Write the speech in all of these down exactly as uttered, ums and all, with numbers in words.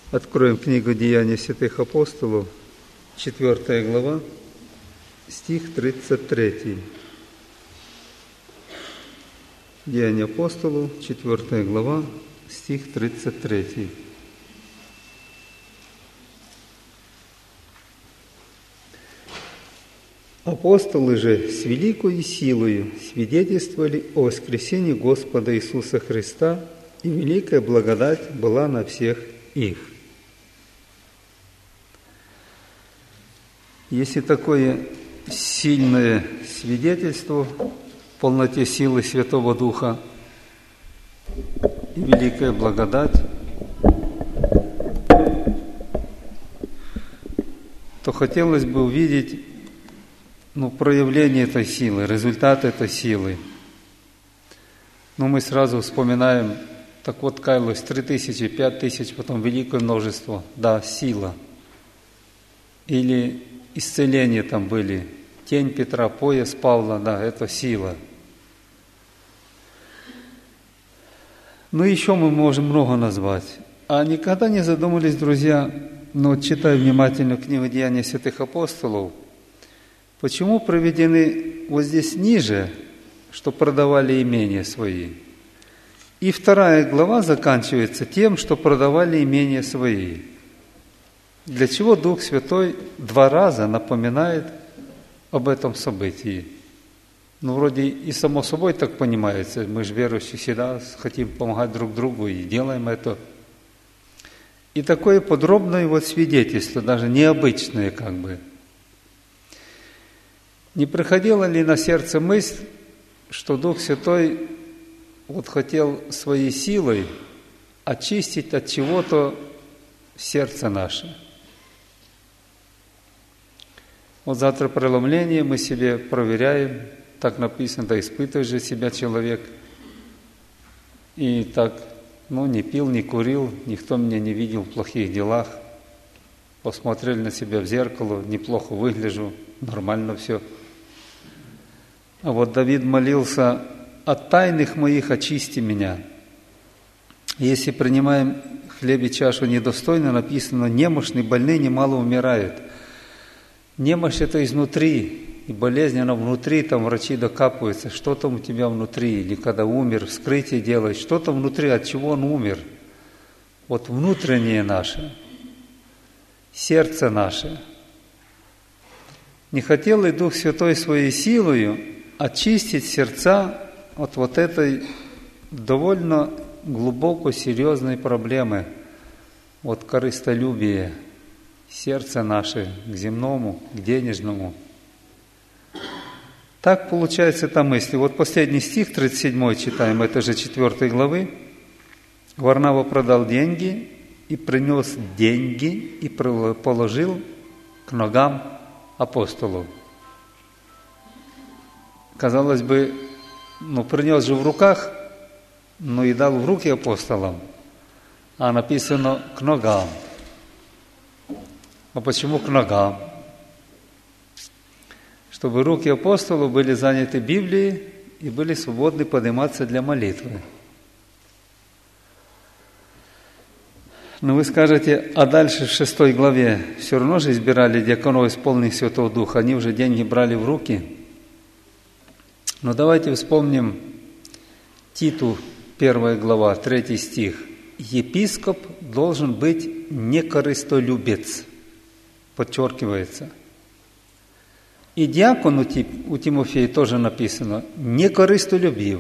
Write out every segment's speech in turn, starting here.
Откроем книгу «Деяния святых апостолов», четвёртая глава, стих тридцать три. «Деяния апостолов», четвёртая глава, стих тридцать три. «Апостолы же с великою силою свидетельствовали о воскресении Господа Иисуса Христа, и великая благодать была на всех их». Если такое сильное свидетельство в полноте силы Святого Духа и великая благодать, то хотелось бы увидеть ну, проявление этой силы, результат этой силы. Но мы сразу вспоминаем, так вот, каялось три тысячи, пять тысяч, потом великое множество. Да, сила. Или исцеления там были. Тень Петра, пояс Павла, да, это сила. Ну, еще мы можем много назвать. А никогда не задумались, друзья, но ну, читая внимательно книгу «Деяния святых апостолов», почему проведены вот здесь ниже, что продавали имения свои? И вторая глава заканчивается тем, что продавали имения свои. Для чего Дух Святой два раза напоминает об этом событии? Ну, вроде и само собой так понимается. Мы же верующие всегда хотим помогать друг другу и делаем это. И такое подробное вот свидетельство, даже необычное как бы. Не приходила ли на сердце мысль, что Дух Святой вот хотел своей силой очистить от чего-то сердце наше? Вот завтра преломление мы себе проверяем, так написано, да испытывай же себя человек. И так, ну, не пил, не курил, никто меня не видел в плохих делах. Посмотрели на себя в зеркало, неплохо выгляжу, нормально все. А вот Давид молился: «От тайных моих очисти меня». Если принимаем хлеб и чашу недостойно, написано: «Немощный, больный немало умирают». Немощь – это изнутри, и болезнь, она внутри, там врачи докапываются, что там у тебя внутри, или когда умер, вскрытие делать, что там внутри, от чего он умер. Вот внутреннее наше, сердце наше. Не хотел ли Дух Святой своей силою очистить сердца от вот этой довольно глубоко серьезной проблемы, вот корыстолюбия, сердце наше к земному, к денежному. Так получается эта мысль. Вот последний стих, тридцать седьмой читаем, это же четвёртой главы. Варнава продал деньги и принес деньги и положил к ногам апостолов. Казалось бы, ну принес же в руках, но и дал в руки апостолам, а написано к ногам. А почему к ногам? Чтобы руки апостолов были заняты Библией и были свободны подниматься для молитвы. Но вы скажете, а дальше в шестой главе все равно же избирали диаконов, исполненных Святого Духа, они уже деньги брали в руки. Но давайте вспомним Титу, первая глава, третий стих. Епископ должен быть не корыстолюбец, подчеркивается. И диакон у Тимофея тоже написано, не корыстолюбив.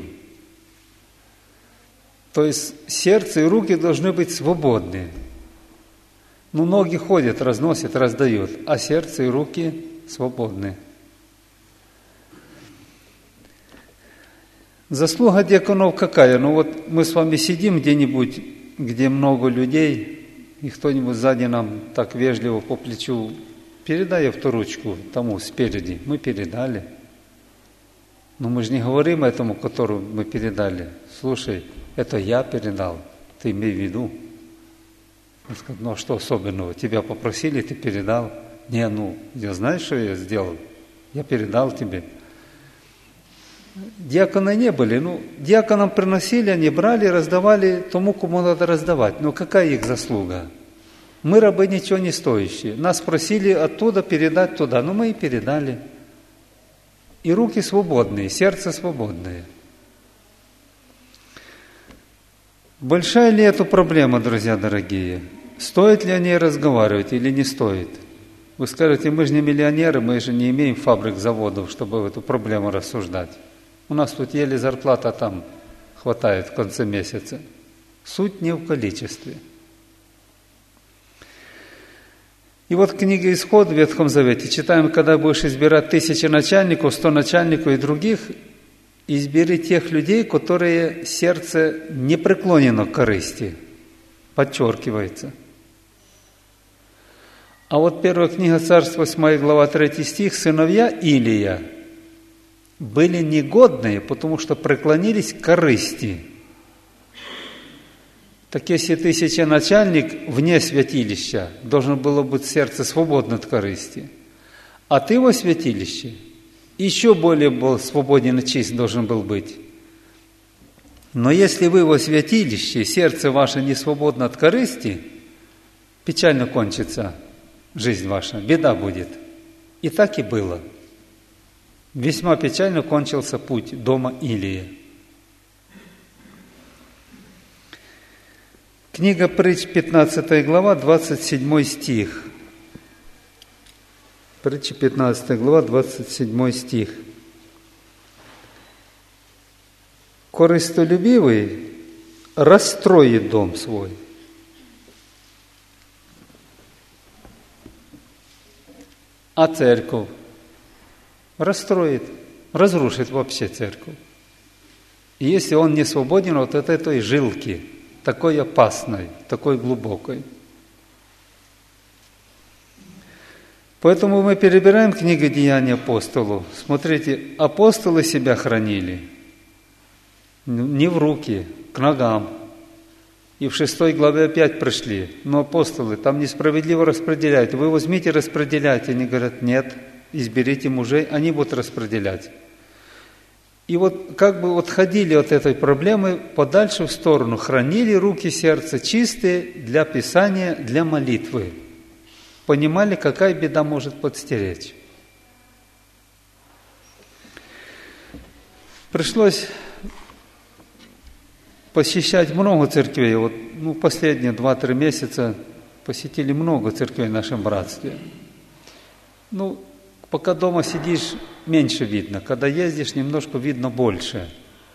То есть сердце и руки должны быть свободны. Ну, ноги ходят, разносят, раздают, а сердце и руки свободны. Заслуга диаконов какая? Ну вот мы с вами сидим где-нибудь, где много людей, и кто-нибудь сзади нам так вежливо по плечу: передай авторучку тому спереди. Мы передали. Но мы же не говорим этому, которому мы передали: слушай, это я передал, ты имей в виду. Он сказал: ну а что особенного? Тебя попросили, ты передал. Не, ну, я знаю, что я сделал. Я передал тебе. Диаконы не были. Ну, диаконам приносили, они брали, раздавали тому, кому надо раздавать. Но какая их заслуга? Мы рабы ничего не стоящие. Нас просили оттуда передать туда, но мы и передали. И руки свободные, сердце свободное. Большая ли это проблема, друзья дорогие? Стоит ли о ней разговаривать или не стоит? Вы скажете, мы же не миллионеры, мы же не имеем фабрик, заводов, чтобы эту проблему рассуждать. У нас тут еле зарплата там хватает в конце месяца. Суть не в количестве. И вот книга «Исход» в Ветхом Завете читаем, когда будешь избирать тысячи начальников, сто начальников и других, избери тех людей, которые сердце не преклонено к корысти. Подчеркивается. А вот первая книга Царств, восьмая глава, третий стих, сыновья Илия были негодные, потому что преклонились к корысти. Так если ты начальник вне святилища, должно было быть сердце свободно от корысти. А ты во святилище еще более был свободен и чист должен был быть. Но если вы во святилище, сердце ваше не свободно от корысти, печально кончится жизнь ваша, беда будет. И так и было. Весьма печально кончился путь дома Илии. Книга Притч, пятнадцатая глава, двадцать седьмой стих. Притча, пятнадцатая глава, двадцать седьмой стих. Корыстолюбивый расстроит дом свой. А церковь расстроит, разрушит вообще церковь. И если он не свободен вот от этой жилки, такой опасной, такой глубокой. Поэтому мы перебираем книгу «Деяния апостолов». Смотрите, апостолы себя хранили не в руки, к ногам. И в шестой главе опять пришли. Но апостолы там несправедливо распределяют. Вы возьмите, распределяйте. Они говорят, нет, изберите мужей, они будут распределять. И вот как бы вот ходили от этой проблемы подальше в сторону, хранили руки, сердце чистые для Писания, для молитвы. Понимали, какая беда может подстеречь. Пришлось посещать много церквей. Вот, ну, последние два-три месяца посетили много церквей в нашем братстве. Ну, пока дома сидишь, меньше видно. Когда ездишь, немножко видно больше.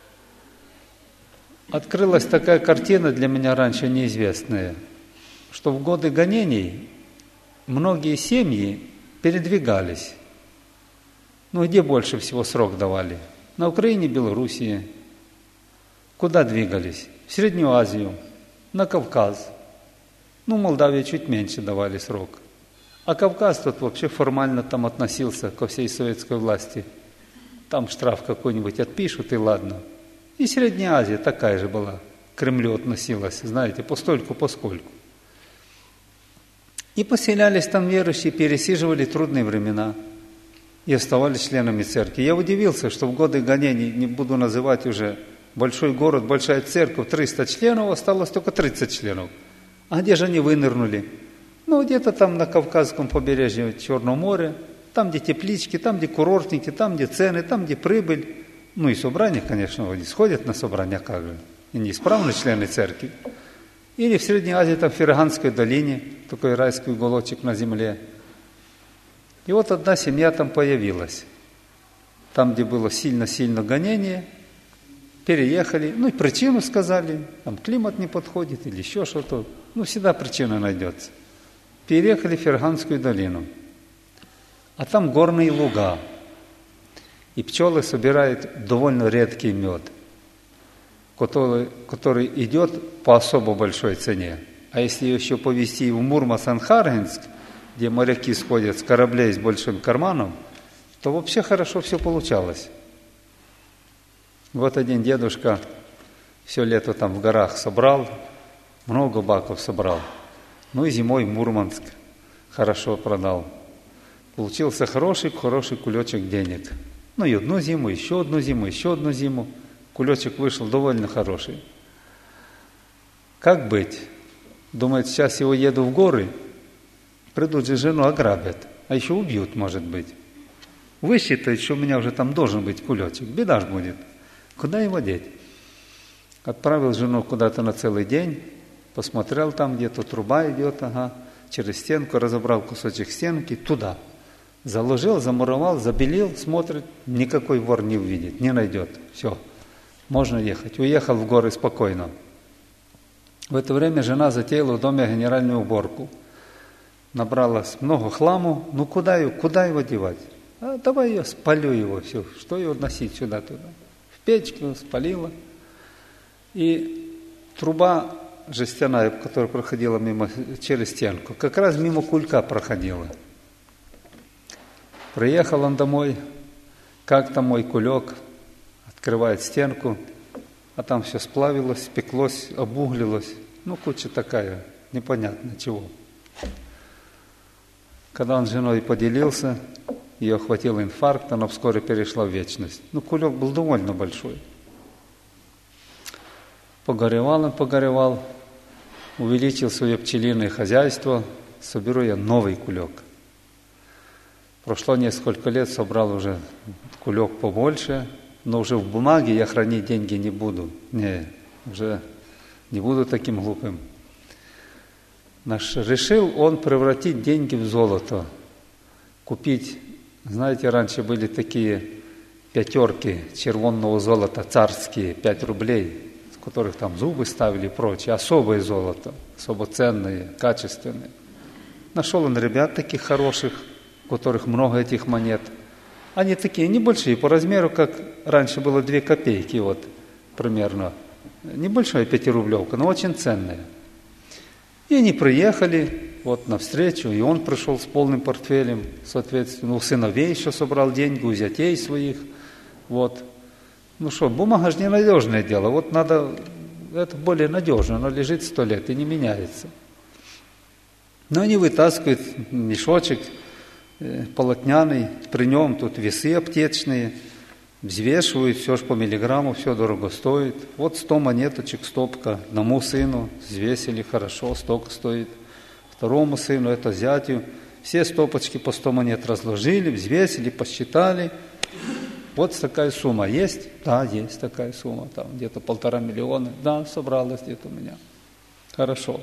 Открылась такая картина для меня раньше неизвестная, что в годы гонений многие семьи передвигались. Ну, где больше всего срок давали? На Украине, Белоруссии. Куда двигались? В Среднюю Азию, на Кавказ. Ну, Молдавии чуть меньше давали срок. А Кавказ тут вообще формально там относился ко всей советской власти. Там штраф какой-нибудь отпишут, и ладно. И Средняя Азия такая же была, к Кремлю относилась, знаете, постольку-поскольку. И поселялись там верующие, пересиживали трудные времена и оставались членами церкви. Я удивился, что в годы гонений, не буду называть уже, большой город, большая церковь, триста членов, осталось только тридцать членов. А где же они вынырнули? Ну, где-то там на Кавказском побережье Черного моря, там, где теплички, там, где курортники, там, где цены, там, где прибыль. Ну, и собрания, конечно, они сходят на собрания, как же, и неисправные члены церкви. Или в Средней Азии, там, в Ферганской долине, такой райский уголочек на земле. И вот одна семья там появилась. Там, где было сильно-сильно гонение, переехали, ну, и причину сказали, там климат не подходит или еще что-то. Ну, всегда причина найдется. Переехали в Ферганскую долину. А там горные луга. И пчелы собирают довольно редкий мед, который, который идет по особо большой цене. А если еще повезти в Мурманск-Архангельск, где моряки сходят с кораблей с большим карманом, то вообще хорошо все получалось. Вот один дедушка все лето там в горах собрал, много баков собрал. Ну и зимой Мурманск хорошо продал. Получился хороший, хороший кулечек денег. Ну и одну зиму, еще одну зиму, еще одну зиму. Кулечек вышел довольно хороший. Как быть? Думает, сейчас его еду в горы, придут же жену ограбят, а еще убьют, может быть. Высчитает, что у меня уже там должен быть кулечек, беда ж будет. Куда его деть? Отправил жену куда-то на целый день, посмотрел там, где-то труба идет, ага, через стенку, разобрал кусочек стенки, туда. Заложил, замуровал, забелил, смотрит, никакой вор не увидит, не найдет. Все, можно ехать. Уехал в горы спокойно. В это время жена затеяла в доме генеральную уборку. Набралось много хламу, ну куда его, куда его девать? А давай я спалю его, все, что его носить сюда-туда? В печку спалила. И труба жестяная, которая проходила мимо, через стенку, как раз мимо кулька проходила. Приехал он домой, как там мой кулек, открывает стенку, а там все сплавилось, спеклось, обуглилось. Ну, куча такая, непонятно чего. Когда он с женой поделился, ее охватил инфаркт, она вскоре перешла в вечность. Ну, кулек был довольно большой. Погоревал он, погоревал, увеличил свое пчелиное хозяйство, соберу я новый кулек. Прошло несколько лет, собрал уже кулек побольше, но уже в бумаге я хранить деньги не буду. Не, уже не буду таким глупым. Наш, решил он превратить деньги в золото. Купить, знаете, раньше были такие пятерки червонного золота, царские, пять рублей, с которых там зубы ставили и прочее, особое золото, особо ценное, качественное. Нашел он ребят таких хороших, у которых много этих монет. Они такие небольшие, по размеру, как раньше было две копейки, вот, примерно. Небольшая пятирублевка, но очень ценная. И они приехали вот навстречу, и он пришел с полным портфелем, соответственно, у сыновей еще собрал деньги, у зятей своих, вот. Ну что, бумага же ненадежное дело, вот надо, это более надежно, оно лежит сто лет и не меняется. Но они вытаскивают мешочек полотняный, при нем тут весы аптечные, взвешивают, все ж по миллиграмму, все дорого стоит. Вот сто монеточек, стопка, одному сыну взвесили, хорошо, столько стоит. Второму сыну, это зятю, все стопочки по сто монет разложили, взвесили, посчитали. Вот такая сумма есть? Да, есть такая сумма, там где-то полтора миллиона. Да, собралась где-то у меня. Хорошо.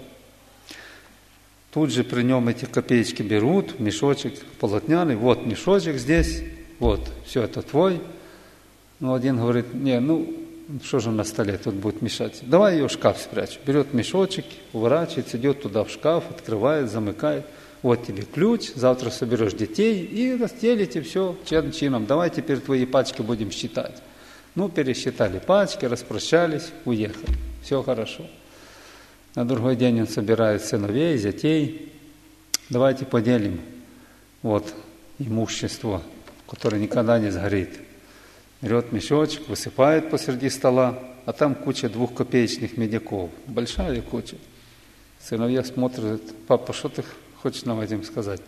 Тут же при нем эти копеечки берут, мешочек полотняный, вот мешочек здесь, вот, все это твой. Ну, один говорит, не, ну, что же на столе тут будет мешать? Давай ее в шкаф спрячу. Берет мешочек, уворачивается, идет туда в шкаф, открывает, замыкает. Вот тебе ключ, завтра соберешь детей и разделите все чин-чином. Давай теперь твои пачки будем считать. Ну, пересчитали пачки, распрощались, уехали. Все хорошо. На другой день он собирает сыновей, зятей. Давайте поделим вот имущество, которое никогда не сгорит. Берет мешочек, высыпает посреди стола, а там куча двухкопеечных медяков. Большая куча. Сыновья смотрят, папа, что ты хочешь нам этим сказать?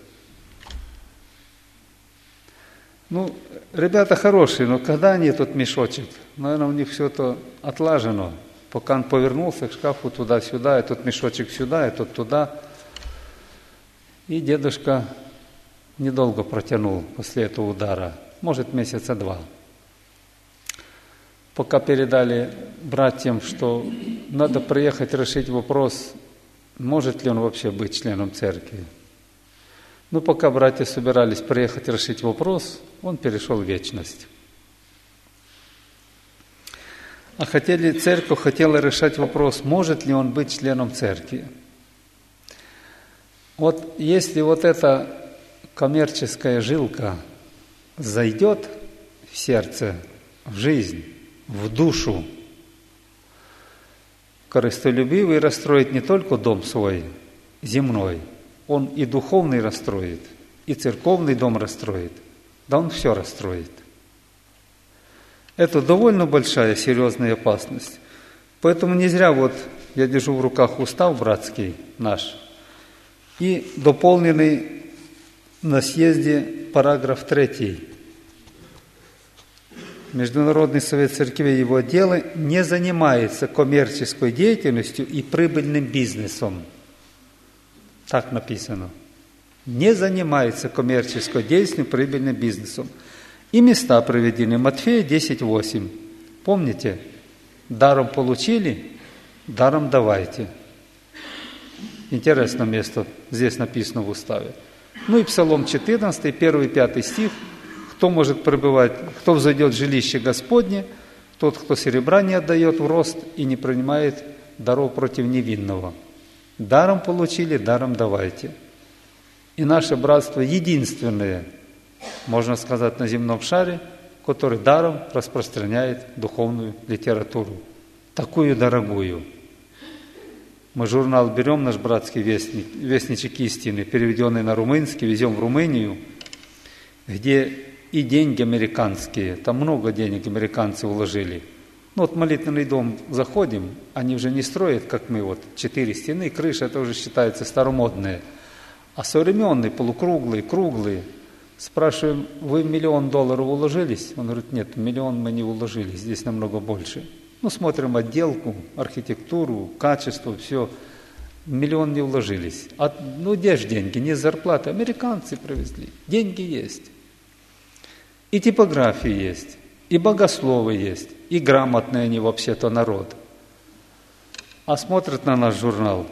Ну, ребята хорошие, но когда они тут мешочек? Наверное, у них все это отлажено. Пока он повернулся к шкафу туда-сюда, и тот мешочек сюда, и тот туда. И дедушка недолго протянул после этого удара, может, месяца два. Пока передали братьям, что надо приехать решить вопрос, может ли он вообще быть членом церкви. Но пока братья собирались приехать решить вопрос, он перешел в вечность. А хотели, церковь хотела решать вопрос, может ли он быть членом церкви. Вот если вот эта коммерческая жилка зайдет в сердце, в жизнь, в душу, корыстолюбивый расстроит не только дом свой, земной, он и духовный расстроит, и церковный дом расстроит, да он все расстроит. Это довольно большая, серьезная опасность. Поэтому не зря вот я держу в руках устав братский наш и дополненный на съезде параграф третий. Международный совет церквей и его отделы не занимается коммерческой деятельностью и прибыльным бизнесом. Так написано. Не занимается коммерческой деятельностью, прибыльным бизнесом. И места приведены. Матфея десять восемь. Помните? Даром получили, даром давайте. Интересное место здесь написано в уставе. Ну и Псалом четырнадцатый, первый пятый стих. Кто может пребывать, кто взойдет в жилище Господне, тот, кто серебра не отдает в рост и не принимает даров против невинного. Даром получили, даром давайте. И наше братство единственное, можно сказать, на земном шаре, который даром распространяет духовную литературу. Такую дорогую. Мы журнал берем, наш братский вестник, вестничек истины, переведенный на румынский, везем в Румынию, где и деньги американские, там много денег американцы вложили. Ну вот молитвенный дом заходим, они уже не строят, как мы, вот четыре стены, крыша, это уже считается старомодное. А современные, полукруглые, круглые. Спрашиваем, вы миллион долларов уложились? Он говорит, нет, миллион мы не уложились, здесь намного больше. Ну, смотрим отделку, архитектуру, качество, все. Миллион не уложились. А, ну, где же деньги? Не зарплаты. Американцы привезли. Деньги есть. И типографии есть, и богословы есть, и грамотные они вообще-то народ. А смотрят на наш журнал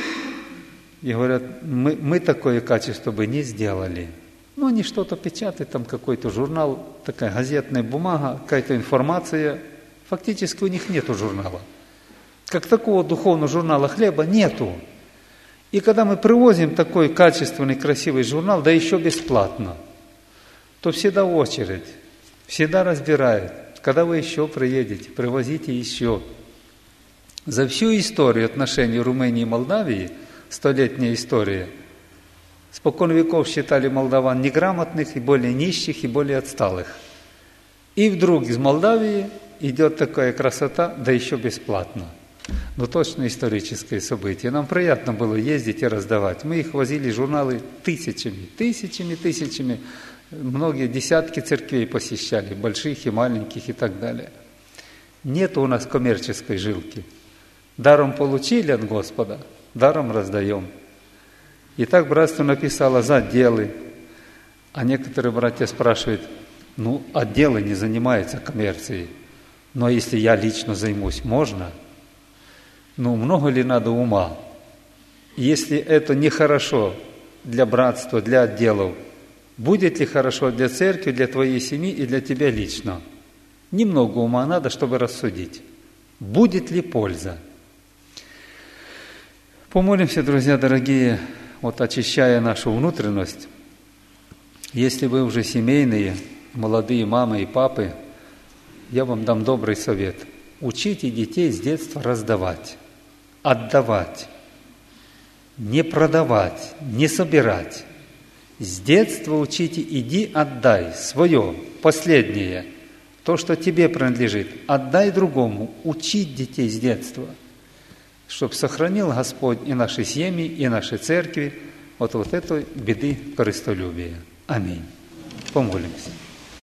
и говорят, мы, мы такое качество бы не сделали. Ну, они что-то печатают, там какой-то журнал, такая газетная бумага, какая-то информация. Фактически у них нету журнала. Как такого духовного журнала хлеба нету. И когда мы привозим такой качественный, красивый журнал, да еще бесплатно, то всегда очередь, всегда разбирают. Когда вы еще приедете, привозите еще. За всю историю отношений Румынии и Молдавии, столетняя история, спокон веков считали молдаван неграмотных и более нищих, и более отсталых. И вдруг из Молдавии идет такая красота, да еще бесплатно. Но точно историческое событие. Нам приятно было ездить и раздавать. Мы их возили, журналы, тысячами, тысячами, тысячами. Многие десятки церквей посещали, больших и маленьких и так далее. Нет у нас коммерческой жилки. Даром получили от Господа, даром раздаем. И так братство написало за отделы. А некоторые братья спрашивают, ну, отделы не занимаются коммерцией. Но если я лично займусь, можно? Ну, много ли надо ума? Если это нехорошо для братства, для отделов, будет ли хорошо для церкви, для твоей семьи и для тебя лично? Немного ума надо, чтобы рассудить. Будет ли польза? Помолимся, друзья дорогие, вот очищая нашу внутренность. Если вы уже семейные, молодые мамы и папы, я вам дам добрый совет. Учите детей с детства раздавать, отдавать, не продавать, не собирать. С детства учите, иди отдай свое, последнее, то, что тебе принадлежит, отдай другому, учить детей с детства, чтобы сохранил Господь и наши семьи, и наши церкви от вот этой беды корыстолюбия. Аминь. Помолимся.